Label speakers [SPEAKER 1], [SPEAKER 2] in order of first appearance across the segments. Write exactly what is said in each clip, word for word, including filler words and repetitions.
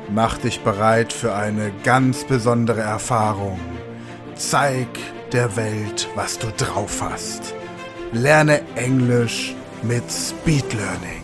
[SPEAKER 1] Mach dich bereit für eine ganz besondere Erfahrung. Zeig der Welt, was du drauf hast. Lerne Englisch mit Speed Learning.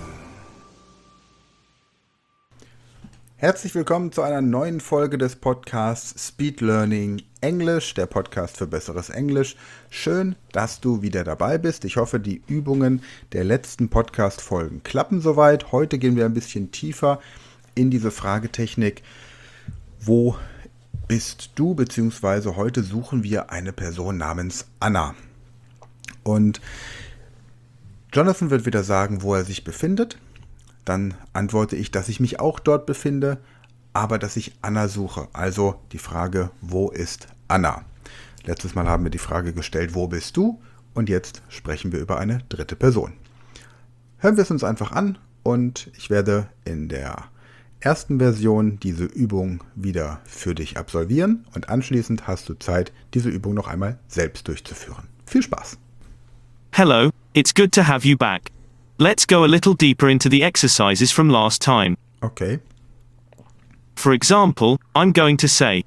[SPEAKER 1] Herzlich willkommen zu einer neuen Folge des Podcasts Speed Learning Englisch, der Podcast für besseres Englisch. Schön, dass du wieder dabei bist. Ich hoffe, die Übungen der letzten Podcast-Folgen klappen soweit. Heute gehen wir ein bisschen tiefer in diese Fragetechnik. Wo bist du? Beziehungsweise heute suchen wir eine Person namens Anna. Und Jonathan wird wieder sagen, wo er sich befindet. Dann antworte ich, dass ich mich auch dort befinde, aber dass ich Anna suche. Also die Frage, wo ist Anna? Letztes Mal haben wir die Frage gestellt, wo bist du? Und jetzt sprechen wir über eine dritte Person. Hören wir es uns einfach an und ich werde in der ersten Version diese Übung wieder für dich absolvieren und anschließend hast du Zeit, diese Übung noch einmal selbst durchzuführen. Viel Spaß!
[SPEAKER 2] Hello, it's good to have you back. Let's go a little deeper into the exercises from last time.
[SPEAKER 1] Okay.
[SPEAKER 2] For example, I'm going to say,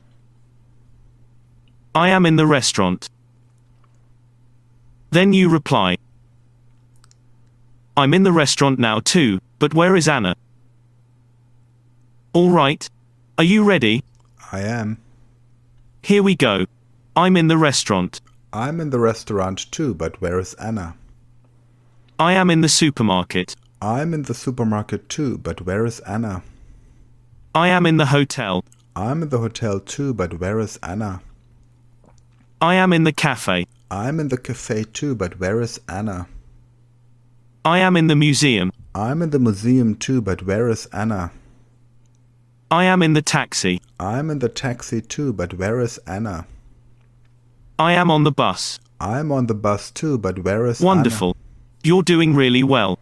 [SPEAKER 2] I am in the restaurant. Then you reply, I'm in the restaurant now too, but where is Anna? All right. Are you ready?
[SPEAKER 1] I am.
[SPEAKER 2] Here we go. I'm in the restaurant.
[SPEAKER 1] I'm in the restaurant too, but where is Anna?
[SPEAKER 2] I am in the supermarket.
[SPEAKER 1] I'm in the supermarket too, but where is Anna?
[SPEAKER 2] I am in the hotel.
[SPEAKER 1] I'm in the hotel too, but where is Anna?
[SPEAKER 2] I am in the cafe.
[SPEAKER 1] I'm in the cafe too, but where is Anna?
[SPEAKER 2] I am in the museum.
[SPEAKER 1] I'm in the museum too, but where is Anna?
[SPEAKER 2] I am in the taxi.
[SPEAKER 1] I'm in the taxi too, but where is Anna?
[SPEAKER 2] I am on the bus.
[SPEAKER 1] I'm on the bus too, but where is
[SPEAKER 2] Wonderful.
[SPEAKER 1] Anna?
[SPEAKER 2] You're doing really well.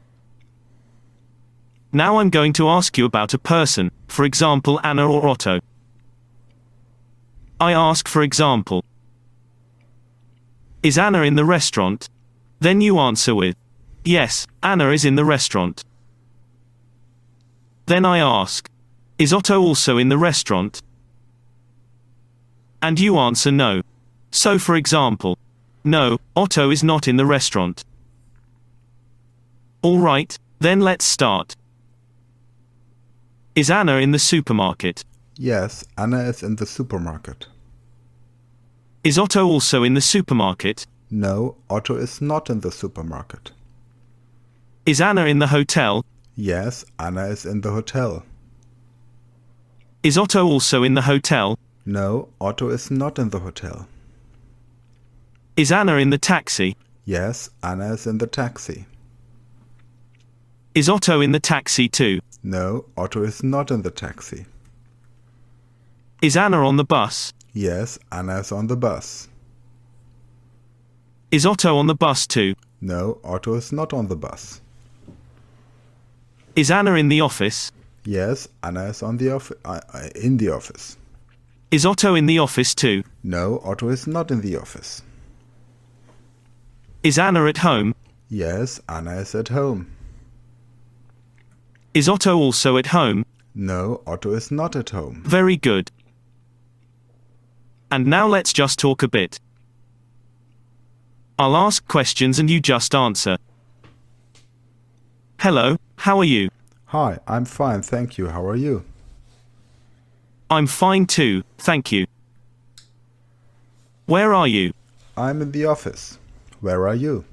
[SPEAKER 2] Now I'm going to ask you about a person, for example Anna or Otto. I ask for example, is Anna in the restaurant? Then you answer with, yes, Anna is in the restaurant. Then I ask, is Otto also in the restaurant? And you answer no. So for example, no, Otto is not in the restaurant. All right, then let's start. Is Anna in the supermarket?
[SPEAKER 1] Yes, Anna is in the supermarket.
[SPEAKER 2] Is Otto also in the supermarket?
[SPEAKER 1] No, Otto is not in the supermarket.
[SPEAKER 2] Is Anna in the hotel?
[SPEAKER 1] Yes, Anna is in the hotel.
[SPEAKER 2] Is Otto also in the hotel?
[SPEAKER 1] No, Otto is not in the hotel.
[SPEAKER 2] Is Anna in the taxi?
[SPEAKER 1] Yes, Anna is in the taxi.
[SPEAKER 2] Is Otto in the taxi too?
[SPEAKER 1] No, Otto is not in the taxi.
[SPEAKER 2] Is Anna on the bus?
[SPEAKER 1] Yes, Anna is on the bus.
[SPEAKER 2] Is Otto on the bus too?
[SPEAKER 1] No, Otto is not on the bus.
[SPEAKER 2] Is Anna in the office?
[SPEAKER 1] Yes, Anna is on the office. Uh, uh, in the office.
[SPEAKER 2] Is Otto in the office too?
[SPEAKER 1] No, Otto is not in the office.
[SPEAKER 2] Is Anna at home?
[SPEAKER 1] Yes, Anna is at home.
[SPEAKER 2] Is Otto also at home?
[SPEAKER 1] No, Otto is not at home.
[SPEAKER 2] Very good. And now let's just talk a bit. I'll ask questions and you just answer. Hello, how are you?
[SPEAKER 1] Hi, I'm fine, thank you. How are you?
[SPEAKER 2] I'm fine too, thank you. Where are you?
[SPEAKER 1] I'm in the office. Where are you?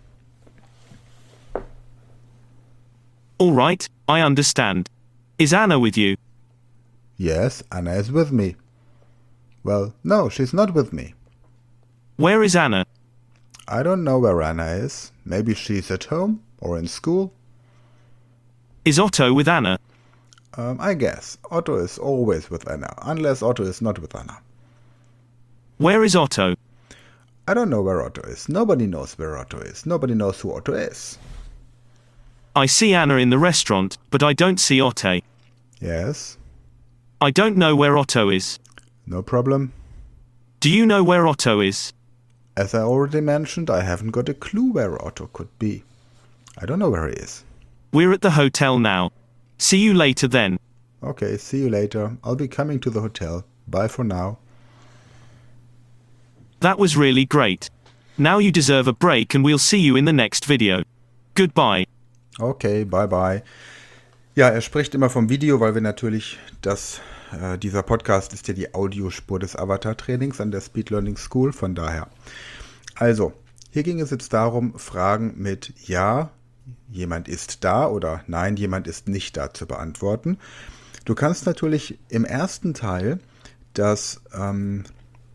[SPEAKER 2] All right, I understand. Is Anna with you?
[SPEAKER 1] Yes, Anna is with me. Well, no, she's not with me.
[SPEAKER 2] Where is Anna?
[SPEAKER 1] I don't know where Anna is. Maybe she's at home or in school.
[SPEAKER 2] Is Otto with Anna?
[SPEAKER 1] Um, I guess. Otto is always with Anna, unless Otto is not with Anna.
[SPEAKER 2] Where is Otto?
[SPEAKER 1] I don't know where Otto is. Nobody knows where Otto is. Nobody knows who Otto is.
[SPEAKER 2] I see Anna in the restaurant, but I don't see Otto.
[SPEAKER 1] Yes?
[SPEAKER 2] I don't know where Otto is.
[SPEAKER 1] No problem.
[SPEAKER 2] Do you know where Otto is?
[SPEAKER 1] As I already mentioned, I haven't got a clue where Otto could be. I don't know where he is.
[SPEAKER 2] We're at the hotel now. See you later then.
[SPEAKER 1] Okay, see you later. I'll be coming to the hotel. Bye for now.
[SPEAKER 2] That was really great. Now you deserve a break and we'll see you in the next video. Goodbye.
[SPEAKER 1] Okay, bye bye. Ja, er spricht immer vom Video, weil wir natürlich das, äh, dieser Podcast ist ja die Audiospur des Avatar-Trainings an der Speed Learning School, von daher. Also, hier ging es jetzt darum, Fragen mit Ja, jemand ist da oder Nein, jemand ist nicht da zu beantworten. Du kannst natürlich im ersten Teil das, ähm,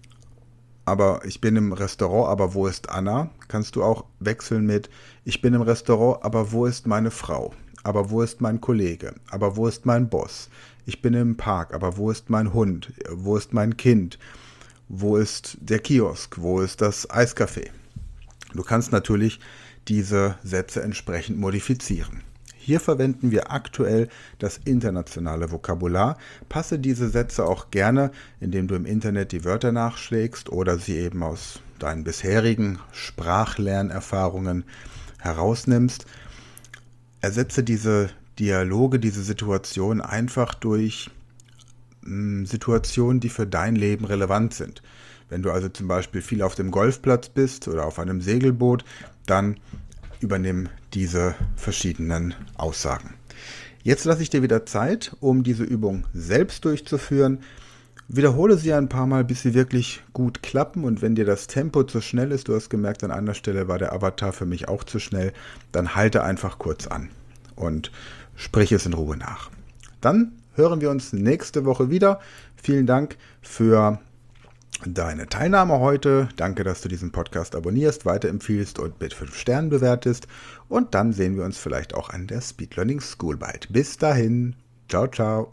[SPEAKER 1] aber ich bin im Restaurant, aber wo ist Anna? Kannst du auch wechseln mit Ich bin im Restaurant, aber wo ist meine Frau? Aber wo ist mein Kollege? Aber wo ist mein Boss? Ich bin im Park, aber wo ist mein Hund? Wo ist mein Kind? Wo ist der Kiosk? Wo ist das Eiscafé? Du kannst natürlich diese Sätze entsprechend modifizieren. Hier verwenden wir aktuell das internationale Vokabular. Passe diese Sätze auch gerne, indem du im Internet die Wörter nachschlägst oder sie eben aus deinen bisherigen Sprachlernerfahrungen herausnimmst. Ersetze diese Dialoge, diese Situationen einfach durch mh, Situationen, die für dein Leben relevant sind. Wenn du also zum Beispiel viel auf dem Golfplatz bist oder auf einem Segelboot, dann übernimm diese verschiedenen Aussagen. Jetzt lasse ich dir wieder Zeit, um diese Übung selbst durchzuführen. Wiederhole sie ein paar Mal, bis sie wirklich gut klappen, und wenn dir das Tempo zu schnell ist, du hast gemerkt, an einer Stelle war der Avatar für mich auch zu schnell, dann halte einfach kurz an und sprich es in Ruhe nach. Dann hören wir uns nächste Woche wieder. Vielen Dank für deine Teilnahme heute. Danke, dass du diesen Podcast abonnierst, weiterempfiehlst und mit fünf Sternen bewertest. Und dann sehen wir uns vielleicht auch an der Speed Learning School bald. Bis dahin. Ciao, ciao.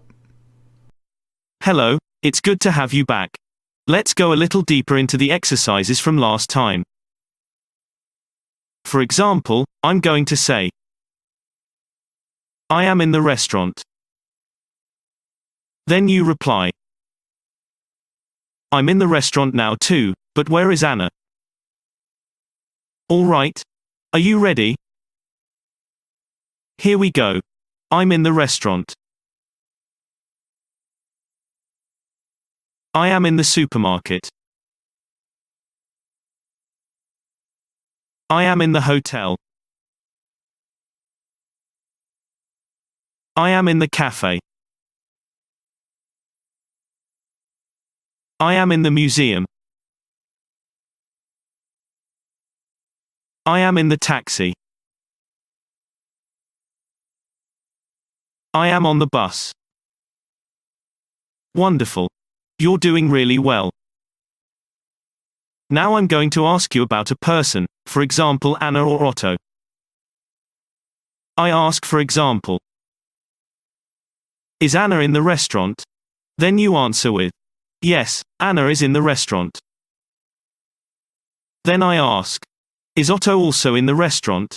[SPEAKER 2] Hello, it's good to have you back. Let's go a little deeper into the exercises from last time. For example, I'm going to say, I am in the restaurant. Then you reply, I'm in the restaurant now too, but where is Anna? All right. Are you ready? Here we go. I'm in the restaurant. I am in the supermarket. I am in the hotel. I am in the cafe. I am in the museum. I am in the taxi. I am on the bus. Wonderful. You're doing really well. Now I'm going to ask you about a person, for example Anna or Otto. I ask for example, is Anna in the restaurant? Then you answer with, yes, Anna is in the restaurant. Then I ask, is Otto also in the restaurant?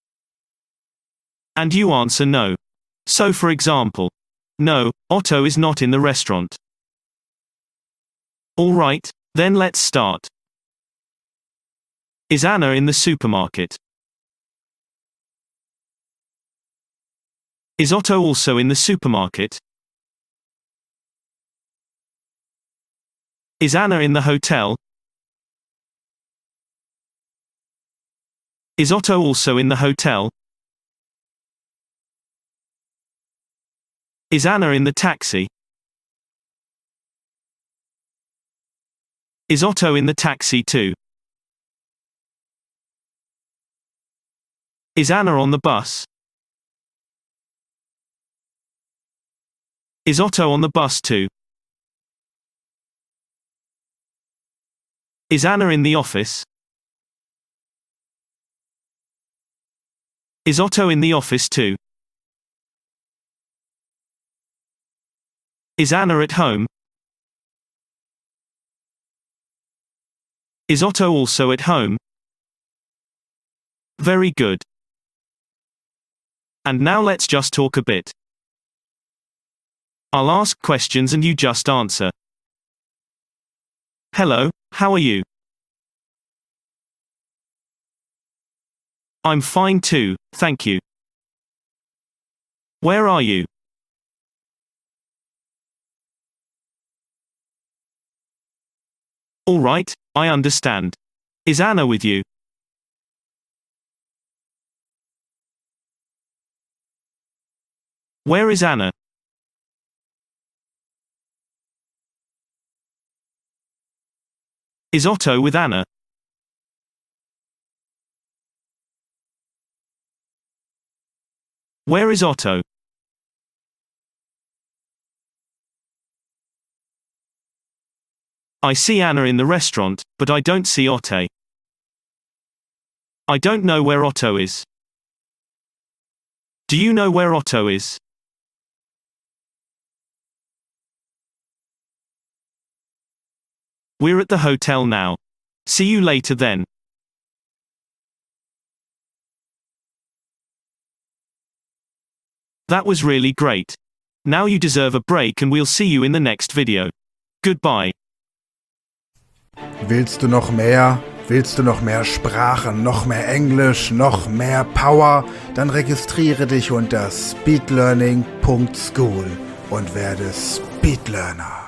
[SPEAKER 2] And you answer no. So for example, no, Otto is not in the restaurant. All right, then let's start. Is Anna in the supermarket? Is Otto also in the supermarket? Is Anna in the hotel? Is Otto also in the hotel? Is Anna in the taxi? Is Otto in the taxi too? Is Anna on the bus? Is Otto on the bus too? Is Anna in the office? Is Otto in the office too? Is Anna at home? Is Otto also at home? Very good. And now let's just talk a bit. I'll ask questions and you just answer. Hello, how are you? I'm fine too, thank you. Where are you? All right, I understand. Is Anna with you? Where is Anna? Is Otto with Anna? Where is Otto? I see Anna in the restaurant, but I don't see Otto. I don't know where Otto is. Do you know where Otto is? We're at the hotel now. See you later then. That was really great. Now you deserve a break and we'll see you in the next video. Goodbye.
[SPEAKER 1] Willst du noch mehr? Willst du noch mehr Sprachen, noch mehr Englisch, noch mehr Power? Dann registriere dich unter speedlearning punkt school und werde Speedlearner.